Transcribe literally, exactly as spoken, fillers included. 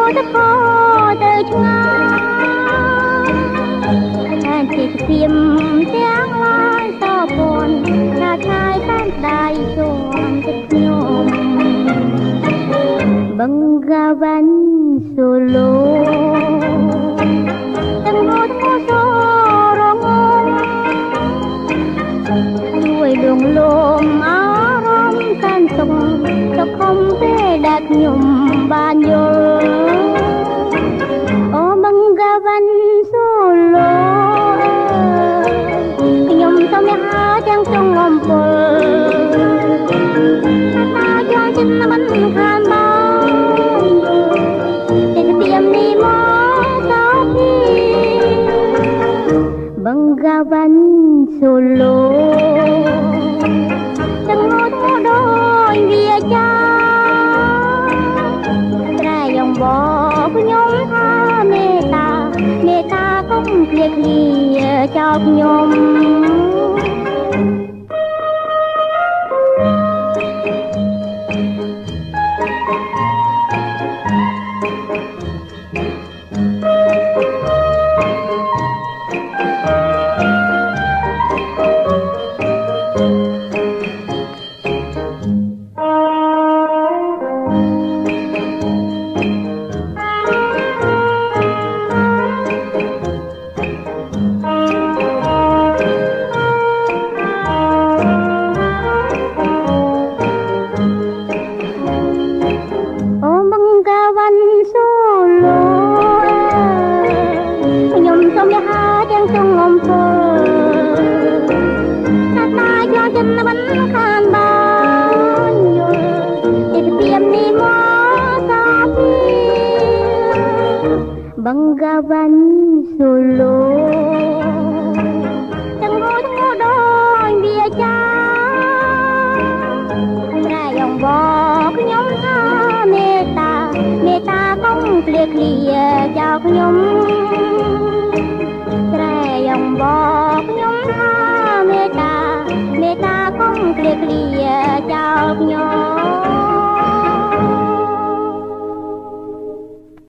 ទៅខទៅឆ្ងាយតែជាស្ទៀមទាំងឡាយតពន់ថាឆាយតែដៃជួមទឹកខ្ញុំបង្កាវ៉ាន់សូឡូទាំងហត់មកសូរងងជួយលងលំអារម្មណ៍សានសុខសុខំពេលដែលខ្ញុំបានយល់អូបង្កាវ៉ាន់សូឡូខ្ញុំសូមហៅទាំងចុងអំពើថាយកចិត្តមិនខានបានតែស្ទៀមនេះមកតពីបង្កាវ៉ាន់សូឡូទាំងហត់មកដោយវាចាត្រែងបងខ្ញុំថាមេត្តាមេត្តាកុំភ្លេចគ្នាចោលខ្ញុំ បង្កាវ៉ាន់សូឡូទាំងហត់មកដោយវាចាត្រែងបងខ្ញុំថាមេត្តាមេត្តាកុំភ្លេចគ្នាចោលខ្ញុំត្រែងបងខ្ញុំថាមេត្តាមេត្តាកុំភ្លេចគ្នាចោលខ្ញុំ